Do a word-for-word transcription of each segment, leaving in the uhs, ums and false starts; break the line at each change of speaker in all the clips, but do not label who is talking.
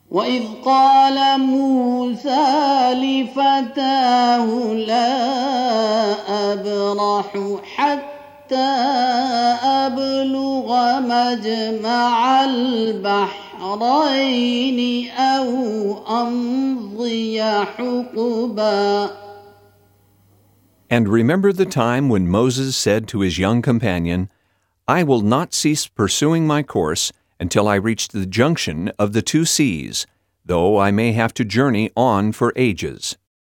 وإذ قال موسى لفتاه لا أبرح حتى أبلغ مجمع البحرين أو أمضي حقبا.
And remember the time when Moses said to his young companion, I will not cease pursuing my course until I reach the junction of the two seas, though I may have to journey on for ages.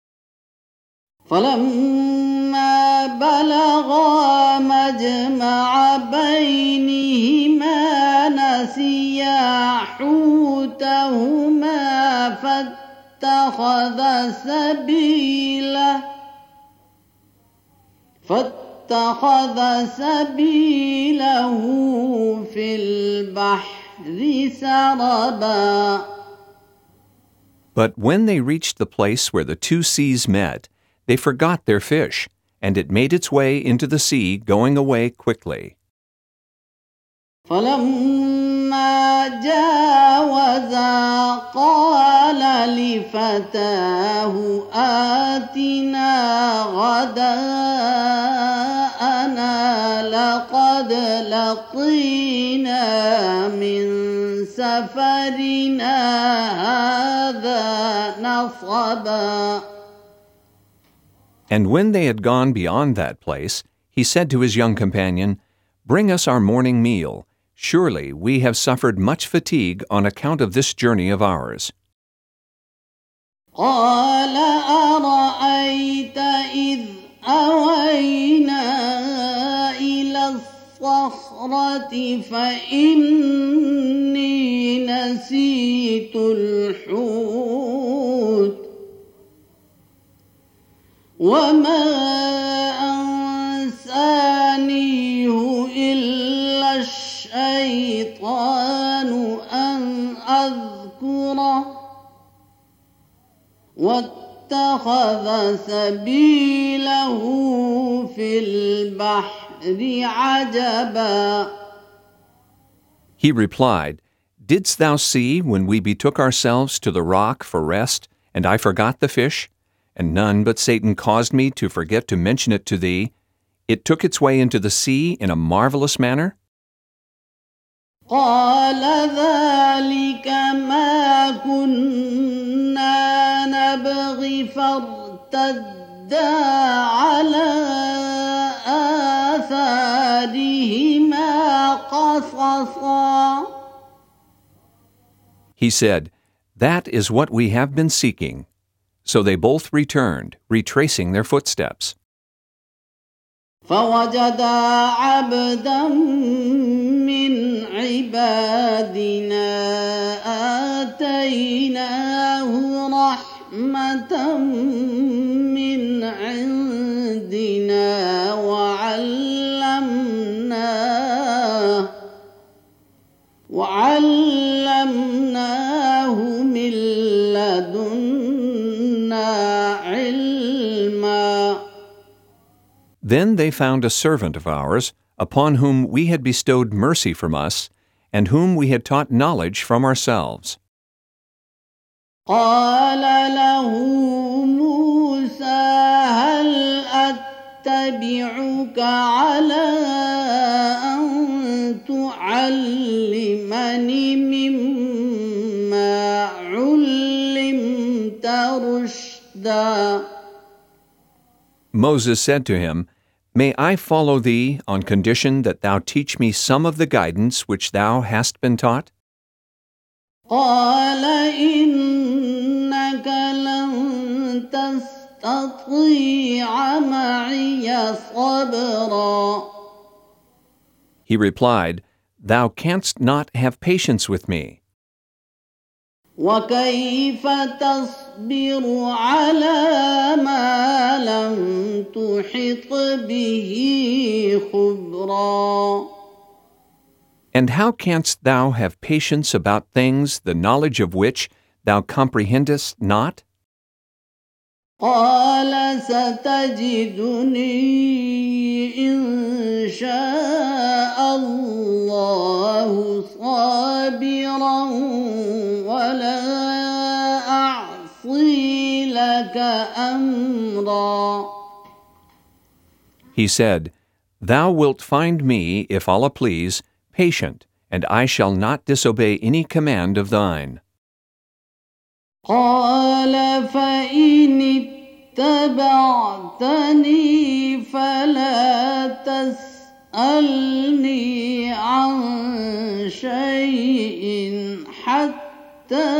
فلما بلغا مجمع بينهما نسيا حوتهما فاتخذ سبيله فاتخذ سبيله في البحر سربا.
But when they reached the place where the two seas met, they forgot their fish, and it made its way into the sea, going away quickly.
فلما جاوزا قال لفتاه آتنا غداءنا لقد لقينا من سفرنا هذا نصبا.
And when they had gone beyond that place, he said to his young companion, Bring us our morning meal. Surely we have suffered much fatigue on account of this journey of ours.
قال أرأيت إذ أوينا إلى الصخرة فإني نسيت الحوت وما أنسانيه إلا الشيطان أن أذكره واتخذ سبيله في البحر عجبا.
He replied, Didst thou see when we betook ourselves to the rock for rest, and I forgot the fish? And none but Satan caused me to forget to mention it to thee. It took its way into the sea in a marvelous manner?
قال ذلك ما كنا نبغي فارتدا على آثارهما قصصا.
He said, That is what we have been seeking. So they both returned, retracing their footsteps.
فوجدا عبدا من عبادنا آتيناه رحمة من عندنا وعلمناه وعلمناه من لدنا علما.
Then they found a servant of ours, upon whom we had bestowed mercy from us, and whom we had taught knowledge from ourselves.
قال له موسى هل أتبعك على أن تعلمني مما علمت رشدا.
Moses said to him, May I follow thee on condition that thou teach me some of the guidance which thou hast been taught?
قال إنك لن تستطيع معي صبرا.
He replied, Thou canst not have patience with me.
وكيف تصبر على ما لم تحط به خبرا.
And how canst thou have patience about things the knowledge of which thou comprehendest not?
قال ستجدني إن شاء الله صابرا ولا أعصي لك أمرا.
He said, Thou wilt find me, if Allah please, patient, and I shall not disobey any command of thine.
قال فإن اتبعتني فلا تسألني عن شيء حتى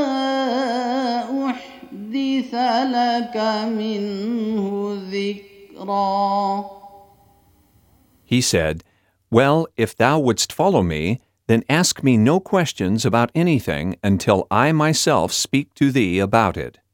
أحدث لك منه ذكرا.
He said, Well, if thou wouldst follow me, then ask me no questions about anything until I myself speak to thee about it.